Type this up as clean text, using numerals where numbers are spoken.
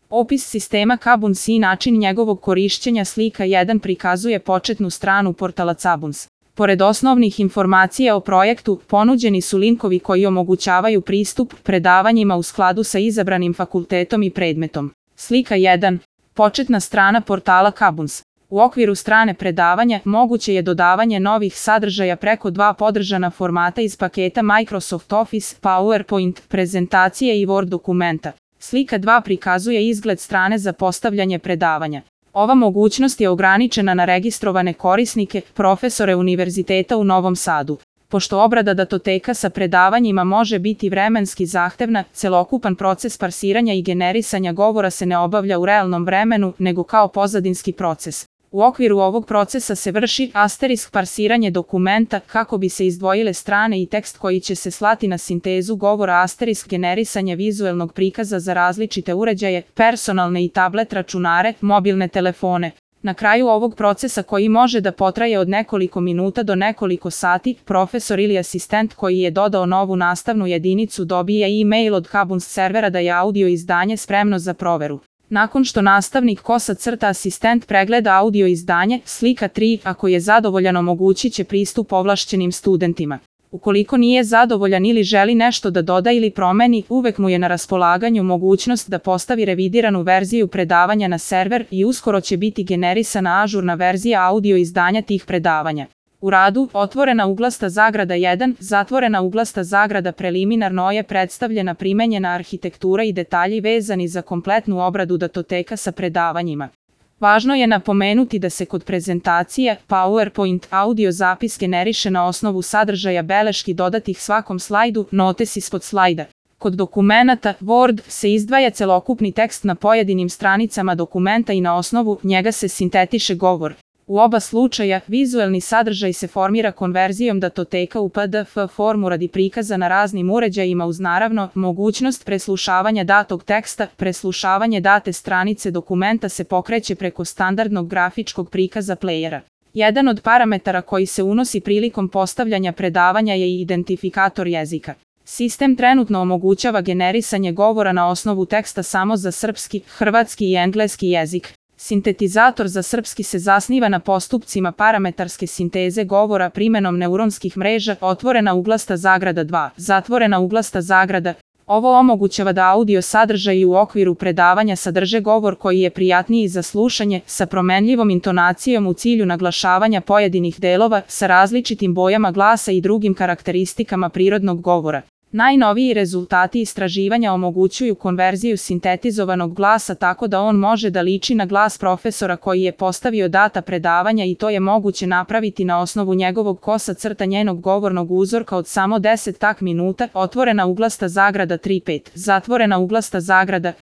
Opis sistema Kabuns i način njegovog korišćenja. Slika 1 prikazuje početnu stranu portala Kabuns. Pored osnovnih informacija o projektu, ponuđeni su linkovi koji omogućavaju pristup predavanjima u skladu sa izabranim fakultetom i predmetom. Slika 1. Početna strana portala Kabuns. U okviru strane predavanja moguće je dodavanje novih sadržaja preko 2 podržana formata iz paketa Microsoft Office, PowerPoint, prezentacije i Word dokumenta. Slika 2 prikazuje izgled strane za postavljanje predavanja. Ova mogućnost je ograničena na registrovane korisnike, profesore Univerziteta u Novom Sadu. Pošto obrada datoteka sa predavanjima može biti vremenski zahtevna, celokupan proces parsiranja i generisanja govora se ne obavlja u realnom vremenu, nego kao pozadinski proces. U okviru ovog procesa se vrši parsiranje dokumenta kako bi se izdvojile strane i tekst koji će se slati na sintezu govora. Generisanje vizuelnog prikaza za različite uređaje, personalne i tablet računare, mobilne telefone. Na kraju ovog procesa, koji može da potraje od nekoliko minuta do nekoliko sati, profesor ili asistent koji je dodao novu nastavnu jedinicu dobije e-mail od Kabuns servera da je audio izdanje spremno za proveru. Nakon što nastavnik asistent pregleda audio izdanje, slika 3, ako je zadovoljan, omogućit će pristup ovlašćenim studentima. Ukoliko nije zadovoljan ili želi nešto da doda ili promeni, uvek mu je na raspolaganju mogućnost da postavi revidiranu verziju predavanja na server i uskoro će biti generisana ažurna verzija audio izdanja tih predavanja. U radu, otvorena uglasta zagrada 1, zatvorena uglasta zagrada preliminarno je predstavljena primenjena arhitektura i detalji vezani za kompletnu obradu datoteka sa predavanjima. Važno je napomenuti da se kod prezentacije PowerPoint audio zapis generiše na osnovu sadržaja beleški dodatih svakom slajdu, notes ispod slajda. Kod dokumenata Word se izdvaja celokupni tekst na pojedinim stranicama dokumenta i na osnovu njega se sintetiše govor. U oba slučaja, vizuelni sadržaj se formira konverzijom datoteka u PDF formu radi prikaza na raznim uređajima uz naravno mogućnost preslušavanja datog teksta. Preslušavanje date stranice dokumenta se pokreće preko standardnog grafičkog prikaza playera. Jedan od parametara koji se unosi prilikom postavljanja predavanja je i identifikator jezika. Sistem trenutno omogućava generisanje govora na osnovu teksta samo za srpski, hrvatski i engleski jezik. Sintetizator za srpski se zasniva na postupcima parametarske sinteze govora primenom neuronskih mreža, otvorena uglasta zagrada 2, zatvorena uglasta zagrada. Ovo omogućava da audio sadržaji u okviru predavanja sadrže govor koji je prijatniji za slušanje, sa promenljivom intonacijom u cilju naglašavanja pojedinih delova, sa različitim bojama glasa i drugim karakteristikama prirodnog govora. Najnoviji rezultati istraživanja omogućuju konverziju sintetizovanog glasa tako da on može da liči na glas profesora koji je postavio data predavanja i to je moguće napraviti na osnovu njegovog njenog govornog uzorka od samo 10 minuta. Otvorena uglasta zagrada 3.5, zatvorena uglasta zagrada.